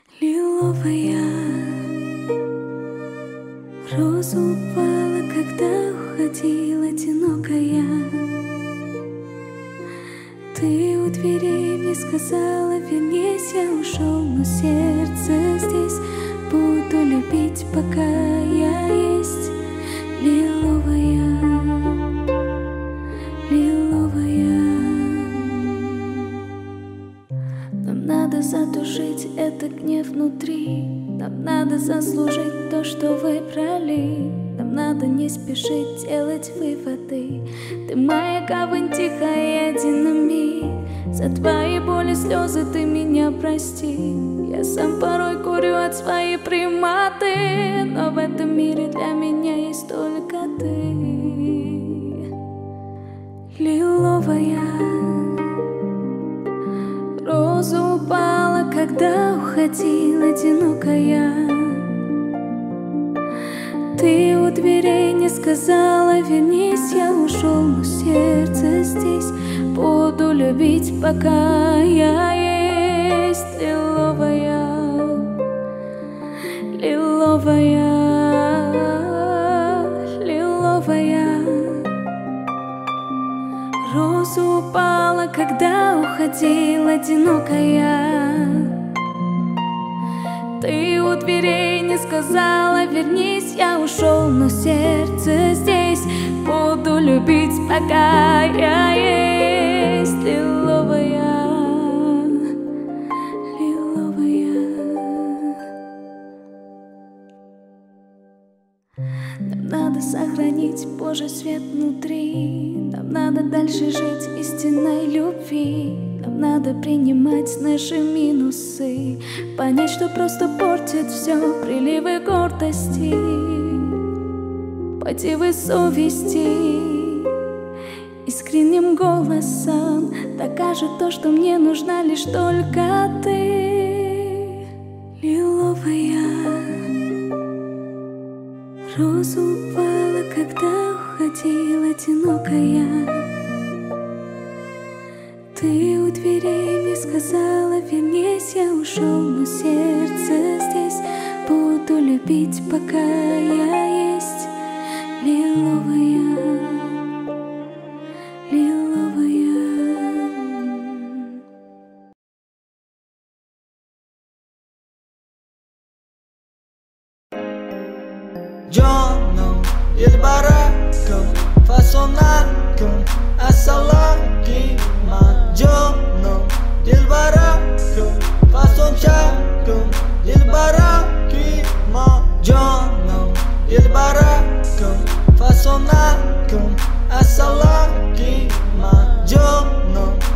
Лиловая роза упала, когда уходила одинокая. Ты у дверей мне сказала: вернись, я ушел, но сердце здесь. Буду любить, пока я есть. Лиловая, лиловая. Нам надо затушить этот гнев внутри. Нам надо заслужить то, что выбрали. Нам надо не спешить делать выводы. Ты моя гавань, тихая динамит. За твои боли, слезы ты меня прости. Я сам порой курю от своей приматы, но в этом мире для меня есть только ты. Лиловая роза упала, когда уходила одинокая. Ты у дверей не сказала: вернись, я ушел, но сердце здесь. Буду любить, пока я есть. Лиловая, лиловая, лиловая роза упала, когда уходила одинокая. Ты у дверей не сказала: вернись, я ушел, но сердце здесь. Буду любить, пока я есть. Лиловая, лиловая. Нам надо сохранить Божий свет внутри. Нам надо дальше жить истинной любви. Нам надо принимать наши минусы, понять, что просто портит все приливы гордости, мотивы совести. Искренним голосом докажет то, что мне нужна лишь только ты. Лиловая роза упала, когда уходила одинокая. Ты у дверей мне сказала: вернись, я ушел, но сердце здесь. Буду любить, пока я есть. Лиловая, лиловая. Giorno, il baracco fa sonacco, assalaki. Ma giorno, il baracco fa sonacco, il baracchi. Ma giorno, il baracco fa sonacco, assalaki. Ma giorno.